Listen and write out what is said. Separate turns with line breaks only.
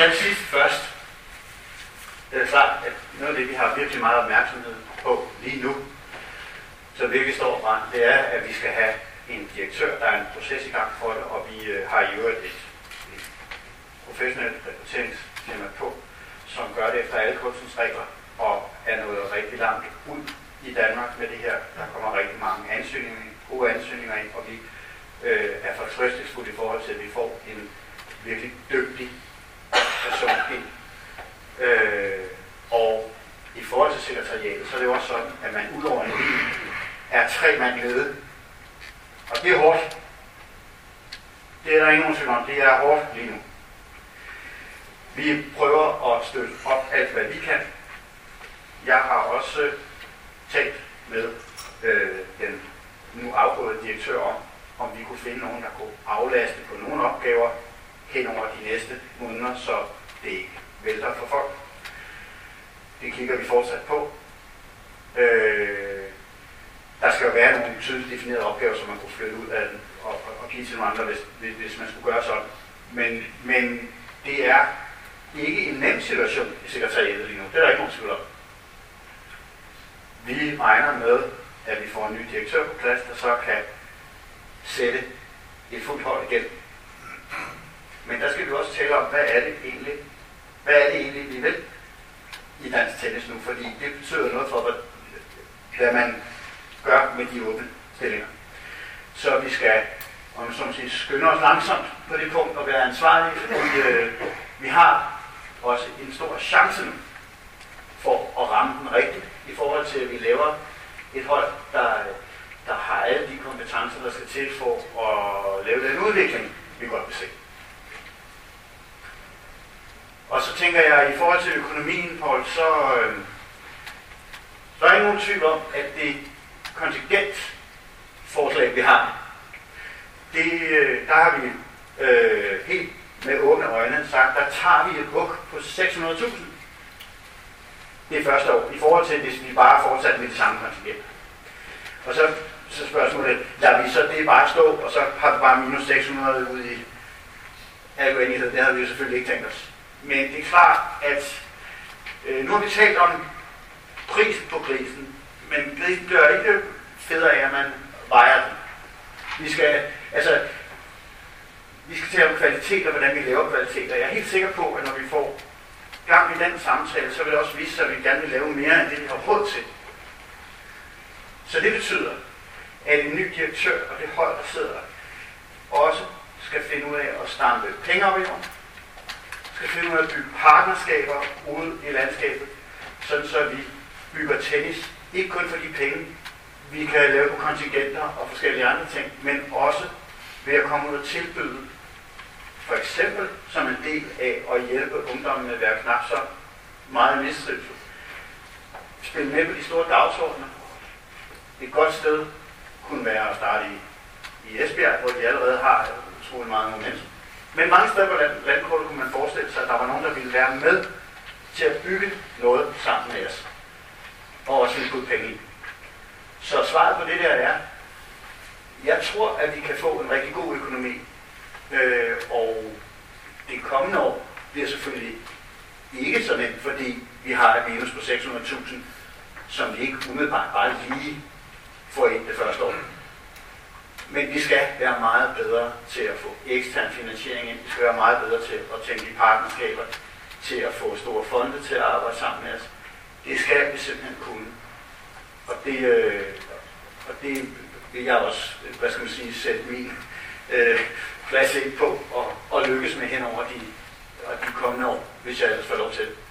tage det sidste først. Det er klart, at noget af det, vi har virkelig meget opmærksomhed på lige nu, så virkelig står frem, det er, at vi skal have en direktør, der er en proces i gang for det, og vi har i øvrigt et professionelt rekrutteringsfirma på, som gør det efter alle kunstens regler, og er nået rigtig langt ud i Danmark med det her. Der kommer rigtig mange ansøgninger, gode ansøgninger ind, og vi er fortrøstningsfulde i forhold til, at vi får en virkelig dygtig person ind. Og i forhold til sekretariatet, så er det også sådan, at man udover en er 3 mand nede. Og det er hårdt. Det er der ingen tvivl om. Det er hårdt lige nu. Vi prøver at støtte op alt, hvad vi kan. Jeg har også talt med den nu afgåede direktør om vi kunne finde nogen, der kunne aflaste på nogle opgaver hen over de næste måneder, så det ikke vælter for folk. Det kigger vi fortsat på. Der skal jo være nogle tydeligt definerede opgaver, som man kunne flytte ud af den og give til nogle andre, hvis man skulle gøre sådan. Men det er ikke en nem situation i sekretariatet lige nu. Det er der ikke nogen tvivl om. Vi regner med, at vi får en ny direktør på plads, der så kan sætte et fuldt hold igen. Men der skal vi også tale om, hvad er det egentlig, vi vil i dansk tennis nu, fordi det betyder noget for, hvad man gør med de åbne stillinger. Så vi skal, om så sige, skynde os langsomt på det punkt og være ansvarlige, fordi vi har også en stor chance nu for at ramme den rigtigt i forhold til, at vi laver et hold, der har alle de kompetencer, der skal til for at lave den udvikling, vi godt vil se. Og så tænker jeg, i forhold til økonomien, Paul, så der er ikke nogen tvivl om, at det kontingentforslag, vi har, der har vi helt med åbne øjne sagt, der tager vi et hug på 600.000 det første år, i forhold til, hvis vi bare fortsat med det samme kontingent. Og så spørgsmålet, lader vi så det bare stå, og så har vi bare minus 600 ud i al uenighed. Det havde vi jo selvfølgelig ikke tænkt os. Men det er klart, at nu har vi talt om prisen på grisen, men grisen bliver ikke federe af, at man vejer den. Vi skal tale om kvalitet og hvordan vi laver kvalitet, og jeg er helt sikker på, at når vi får gang i den samtale, så vil det også vise sig, at vi gerne vil lave mere end det, vi har råd til. Så det betyder, at en ny direktør og det hold, der sidder der, også skal finde ud af at stampe penge op i jorden, skal finde ud af at bygge partnerskaber ude i landskabet, sådan så vi bygger tennis, ikke kun for de penge, vi kan lave på kontingenter og forskellige andre ting, men også ved at komme ud og tilbyde, for eksempel som en del af at hjælpe ungdommen med at være knap så meget mistrivsel. Spille med på de store dagsordener. Et godt sted kunne være at starte i Esbjerg, hvor de allerede har utrolig meget momentum. Men mange steder på landkortet kunne man forestille sig, at der var nogen, der ville være med til at bygge noget sammen med os. Og også ville putte penge i. Så svaret på det der er, jeg tror, at vi kan få en rigtig god økonomi. Og det kommende år bliver selvfølgelig ikke så nemt, fordi vi har et minus på 600.000, som vi ikke umiddelbart bare lige får ind det første år. Men vi skal være meget bedre til at få ekstern finansiering ind. Vi skal være meget bedre til at tænke i partnerskaber, til at få store fonde til at arbejde sammen med os. Det skal vi simpelthen kunne. Og det vil jeg også, sætte min plads ind på og lykkes med hen over de kommende år, hvis jeg ellers får lov til.